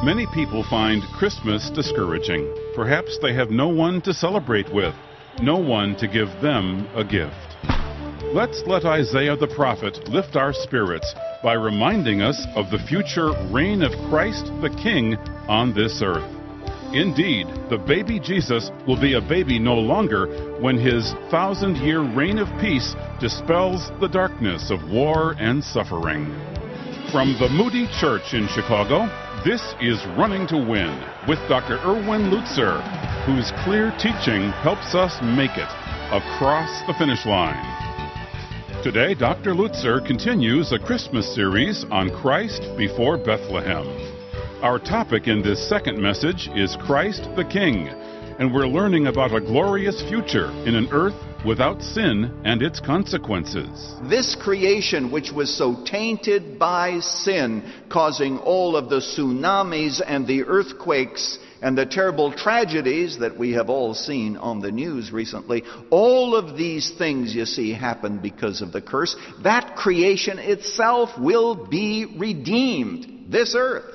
Many people find Christmas discouraging. Perhaps they have no one to celebrate with, no one to give them a gift. Let's let Isaiah the prophet lift our spirits by reminding us of the future reign of Christ the King on this earth. Indeed, the baby Jesus will be a baby no longer when his 1,000-year reign of peace dispels the darkness of war and suffering. From the Moody Church in Chicago, this is Running to Win with Dr. Erwin Lutzer, whose clear teaching helps us make it across the finish line. Today, Dr. Lutzer continues a Christmas series on Christ before Bethlehem. Our topic in this second message is Christ the King, and we're learning about a glorious future in an earth without sin and its consequences. This creation, which was so tainted by sin, causing all of the tsunamis and the earthquakes and the terrible tragedies that we have all seen on the news recently, all of these things, you see, happened because of the curse. That creation itself will be redeemed, this earth.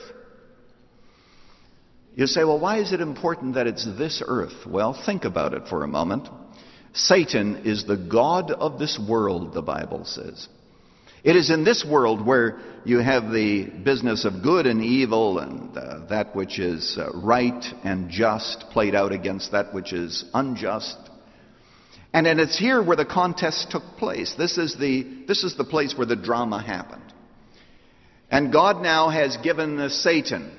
You say, well, why is it important that it's this earth? Well, think about it for a moment. Satan is the god of this world, the Bible says. It is in this world where you have the business of good and evil and that which is right and just played out against that which is unjust. And it's here where the contest took place. This is the place where the drama happened. And God now has given Satan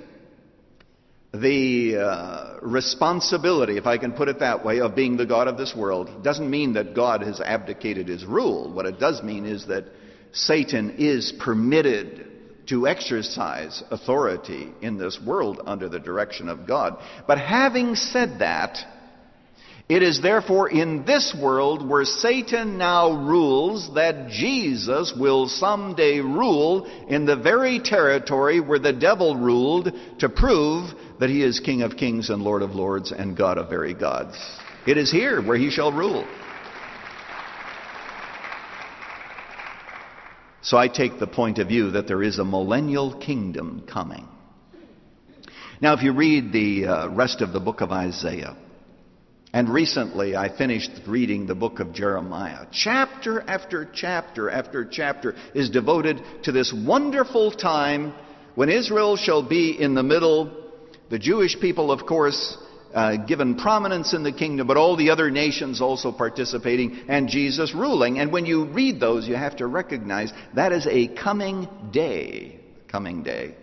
the responsibility, if I can put it that way, of being the god of this world. It doesn't mean that God has abdicated his rule. What it does mean is that Satan is permitted to exercise authority in this world under the direction of God. But having said that, it is therefore in this world where Satan now rules that Jesus will someday rule in the very territory where the devil ruled, to prove that he is King of kings and Lord of lords and God of very gods. It is here where he shall rule. So I take the point of view that there is a millennial kingdom coming. Now, if you read the rest of the book of Isaiah, and recently I finished reading the book of Jeremiah, chapter after chapter after chapter is devoted to this wonderful time when Israel shall be in the middle, the Jewish people, of course, given prominence in the kingdom, but all the other nations also participating, and Jesus ruling. And when you read those, you have to recognize that is a coming day. Coming day.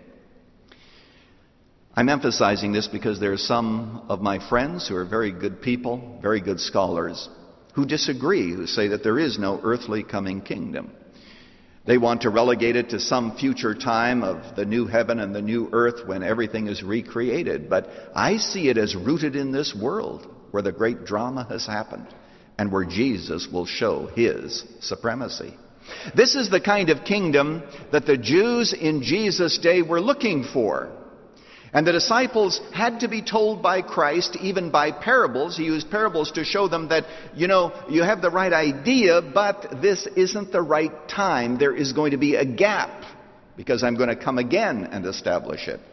I'm emphasizing this because there are some of my friends who are very good people, very good scholars, who disagree, who say that there is no earthly coming kingdom. They want to relegate it to some future time of the new heaven and the new earth when everything is recreated. But I see it as rooted in this world where the great drama has happened and where Jesus will show his supremacy. This is the kind of kingdom that the Jews in Jesus' day were looking for. And the disciples had to be told by Christ, even by parables. He used parables to show them that, you have the right idea, but this isn't the right time. There is going to be a gap because I'm going to come again and establish it.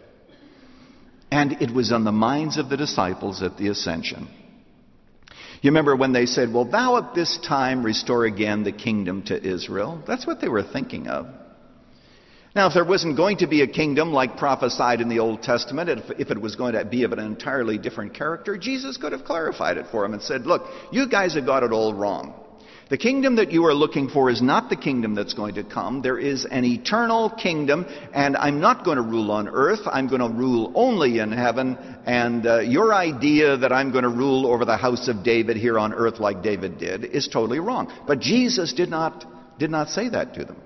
And it was on the minds of the disciples at the ascension. You remember when they said, well, thou at this time restore again the kingdom to Israel? That's what they were thinking of. Now, if there wasn't going to be a kingdom like prophesied in the Old Testament, if it was going to be of an entirely different character, Jesus could have clarified it for them and said, look, you guys have got it all wrong. The kingdom that you are looking for is not the kingdom that's going to come. There is an eternal kingdom, and I'm not going to rule on earth. I'm going to rule only in heaven. And your idea that I'm going to rule over the house of David here on earth like David did is totally wrong. But Jesus did not say that to them.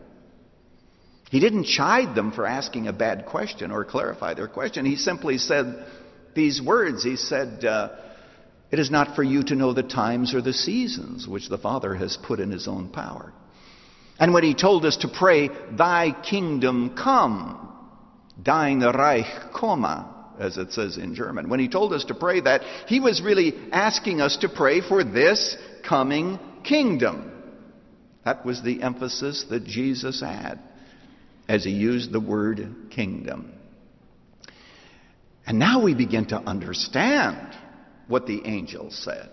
He didn't chide them for asking a bad question or clarify their question. He simply said these words. He said, it is not for you to know the times or the seasons which the Father has put in his own power. And when he told us to pray, thy kingdom come, dein Reich komme, as it says in German. When he told us to pray that, he was really asking us to pray for this coming kingdom. That was the emphasis that Jesus had as he used the word kingdom. And now we begin to understand what the angel said.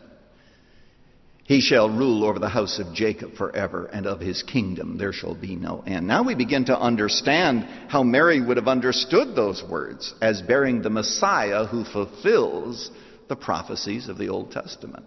He shall rule over the house of Jacob forever, and of his kingdom there shall be no end. Now we begin to understand how Mary would have understood those words as bearing the Messiah who fulfills the prophecies of the Old Testament.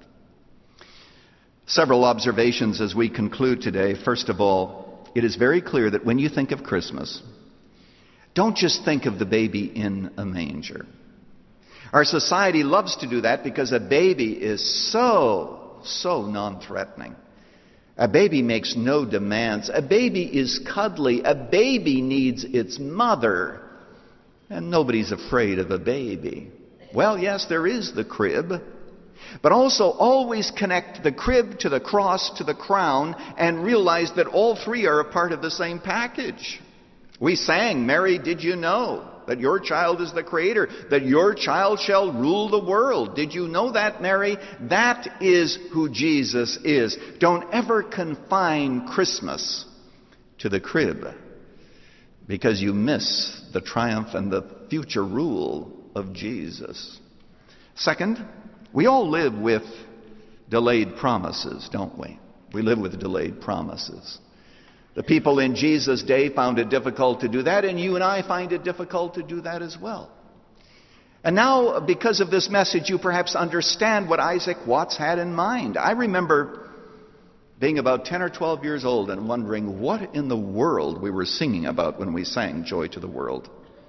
Several observations as we conclude today. First of all, it is very clear that when you think of Christmas, don't just think of the baby in a manger. Our society loves to do that because a baby is so non-threatening. A baby makes no demands. A baby is cuddly. A baby needs its mother. And nobody's afraid of a baby. Well, yes, there is the crib. But also always connect the crib to the cross to the crown and realize that all three are a part of the same package. We sang, Mary, did you know that your child is the Creator, that your child shall rule the world? Did you know that, Mary? That is who Jesus is. Don't ever confine Christmas to the crib, because you miss the triumph and the future rule of Jesus. Second, we all live with delayed promises, don't we? We live with delayed promises. The people in Jesus' day found it difficult to do that, and you and I find it difficult to do that as well. And now, because of this message, you perhaps understand what Isaac Watts had in mind. I remember being about 10 or 12 years old and wondering what in the world we were singing about when we sang Joy to the World.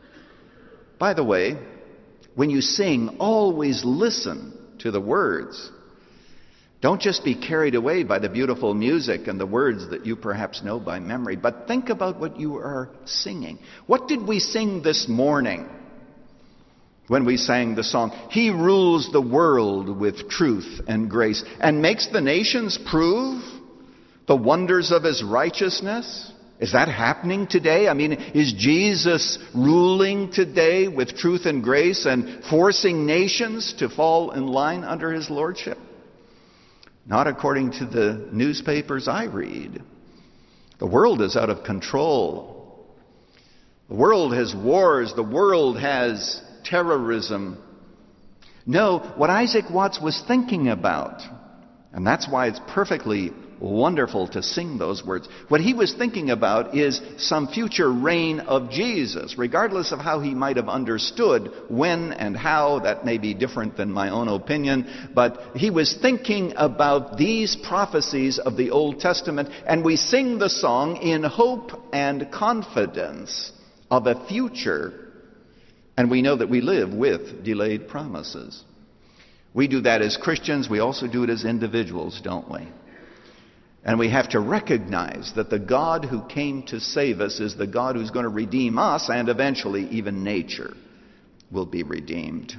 By the way, when you sing, always listen to the words. Don't just be carried away by the beautiful music and the words that you perhaps know by memory, but think about what you are singing. What did we sing this morning when we sang the song, He rules the world with truth and grace and makes the nations prove the wonders of His righteousness? Is that happening today? I mean, is Jesus ruling today with truth and grace and forcing nations to fall in line under His lordship? Not according to the newspapers I read. The world is out of control. The world has wars. The world has terrorism. No, what Isaac Watts was thinking about, and that's why it's perfectly wonderful to sing those words. What he was thinking about is some future reign of Jesus, regardless of how he might have understood when and how. That may be different than my own opinion, but he was thinking about these prophecies of the Old Testament, and we sing the song in hope and confidence of a future, and we know that we live with delayed promises. We do that as Christians. We also do it as individuals, don't we? And we have to recognize that the God who came to save us is the God who's going to redeem us, and eventually even nature will be redeemed.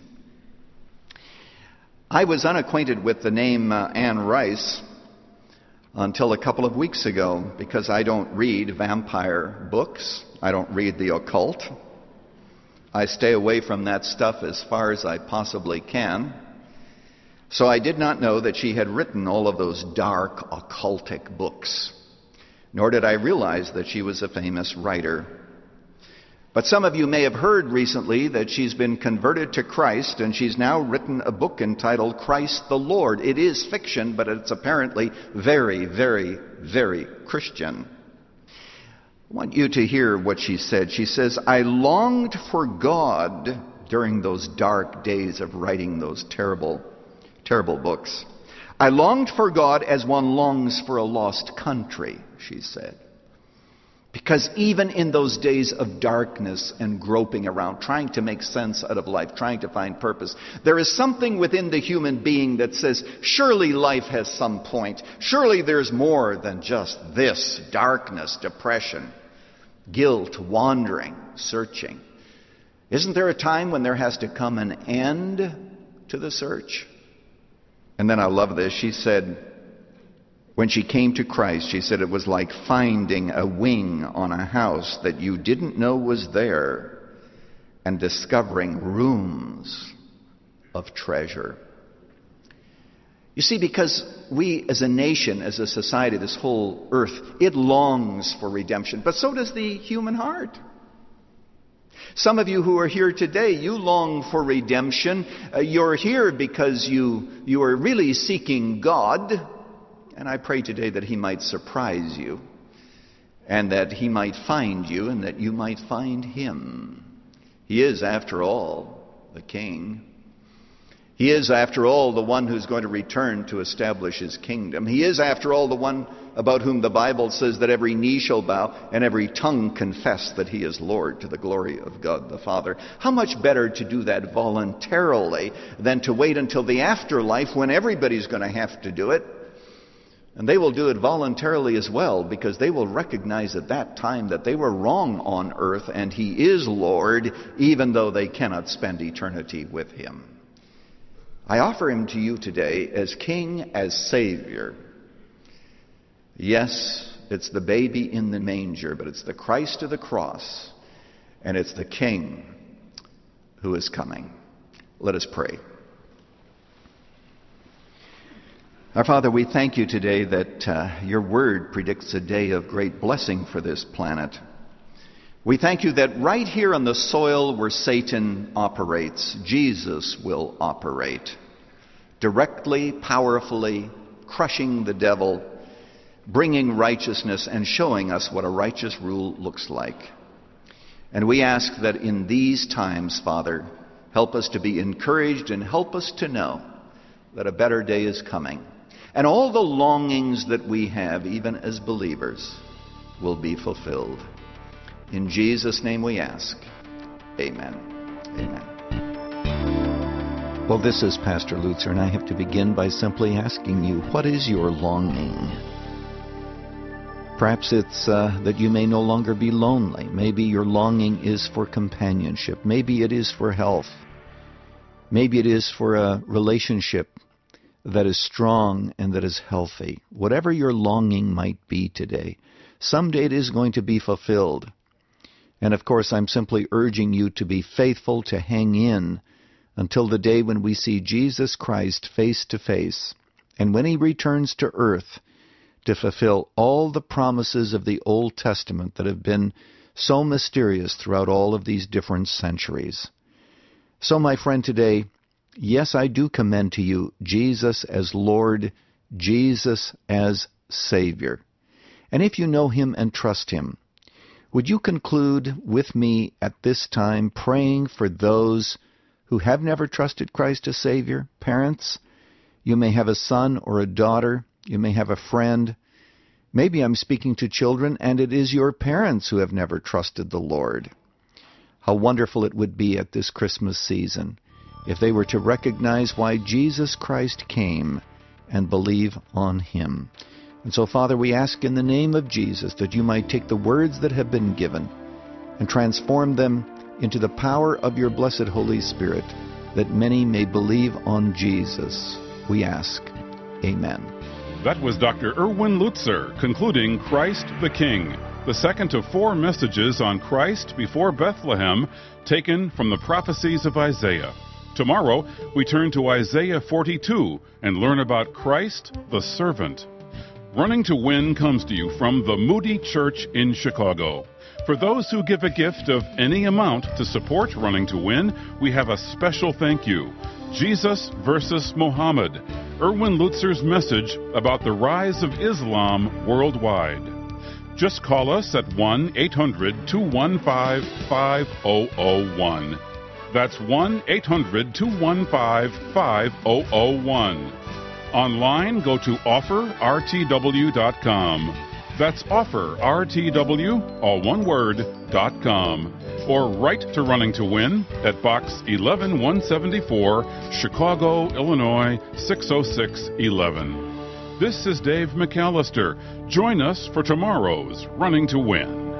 I was unacquainted with the name Anne Rice until a couple of weeks ago, because I don't read vampire books. I don't read the occult. I stay away from that stuff as far as I possibly can. So I did not know that she had written all of those dark, occultic books. Nor did I realize that she was a famous writer. But some of you may have heard recently that she's been converted to Christ, and she's now written a book entitled Christ the Lord. It is fiction, but it's apparently very, very, very Christian. I want you to hear what she said. She says, I longed for God during those dark days of writing those terrible books. I longed for God as one longs for a lost country, she said. Because even in those days of darkness and groping around, trying to make sense out of life, trying to find purpose, there is something within the human being that says, surely life has some point. Surely there's more than just this: darkness, depression, guilt, wandering, searching. Isn't there a time when there has to come an end to the search? And then I love this. She said, when she came to Christ, she said it was like finding a wing on a house that you didn't know was there and discovering rooms of treasure. You see, because we as a nation, as a society, this whole earth, it longs for redemption. But so does the human heart. Some of you who are here today, you long for redemption. You're here because you are really seeking God. And I pray today that He might surprise you, and that He might find you, and that you might find Him. He is, after all, the King. He is, after all, the one who's going to return to establish His kingdom. He is, after all, the one about whom the Bible says that every knee shall bow and every tongue confess that He is Lord, to the glory of God the Father. How much better to do that voluntarily than to wait until the afterlife when everybody's going to have to do it. And they will do it voluntarily as well, because they will recognize at that time that they were wrong on earth and He is Lord, even though they cannot spend eternity with Him. I offer Him to you today as King, as Savior. Yes, it's the baby in the manger, but it's the Christ of the cross, and it's the King who is coming. Let us pray. Our Father, we thank You today that Your Word predicts a day of great blessing for this planet. We thank You that right here on the soil where Satan operates, Jesus will operate. Directly, powerfully, crushing the devil, bringing righteousness and showing us what a righteous rule looks like. And we ask that in these times, Father, help us to be encouraged and help us to know that a better day is coming. And all the longings that we have, even as believers, will be fulfilled. In Jesus' name we ask. Amen. Amen. Well, this is Pastor Lutzer, and I have to begin by simply asking you, what is your longing? Perhaps it's that you may no longer be lonely. Maybe your longing is for companionship. Maybe it is for health. Maybe it is for a relationship that is strong and that is healthy. Whatever your longing might be today, someday it is going to be fulfilled. And of course, I'm simply urging you to be faithful, to hang in until the day when we see Jesus Christ face to face, and when He returns to earth to fulfill all the promises of the Old Testament that have been so mysterious throughout all of these different centuries. So, my friend, today, yes, I do commend to you Jesus as Lord, Jesus as Savior. And if you know Him and trust Him, would you conclude with me at this time praying for those who have never trusted Christ as Savior? Parents, you may have a son or a daughter, you may have a friend. Maybe I'm speaking to children, and it is your parents who have never trusted the Lord. How wonderful it would be at this Christmas season if they were to recognize why Jesus Christ came and believe on Him. And so, Father, we ask in the name of Jesus that You might take the words that have been given and transform them into the power of Your blessed Holy Spirit, that many may believe on Jesus. We ask. Amen. That was Dr. Erwin Lutzer concluding Christ the King, the second of 4 messages on Christ before Bethlehem, taken from the prophecies of Isaiah. Tomorrow, we turn to Isaiah 42 and learn about Christ the servant. Running to Win comes to you from the Moody Church in Chicago. For those who give a gift of any amount to support Running to Win, we have a special thank you. Jesus versus Muhammad, Erwin Lutzer's message about the rise of Islam worldwide. Just call us at 1-800-215-5001. That's 1-800-215-5001. Online, go to offerrtw.com. That's offerrtw, all one word, .com. Or write to Running to Win at Box 11174, Chicago, Illinois 60611. This is Dave McAllister. Join us for tomorrow's Running to Win.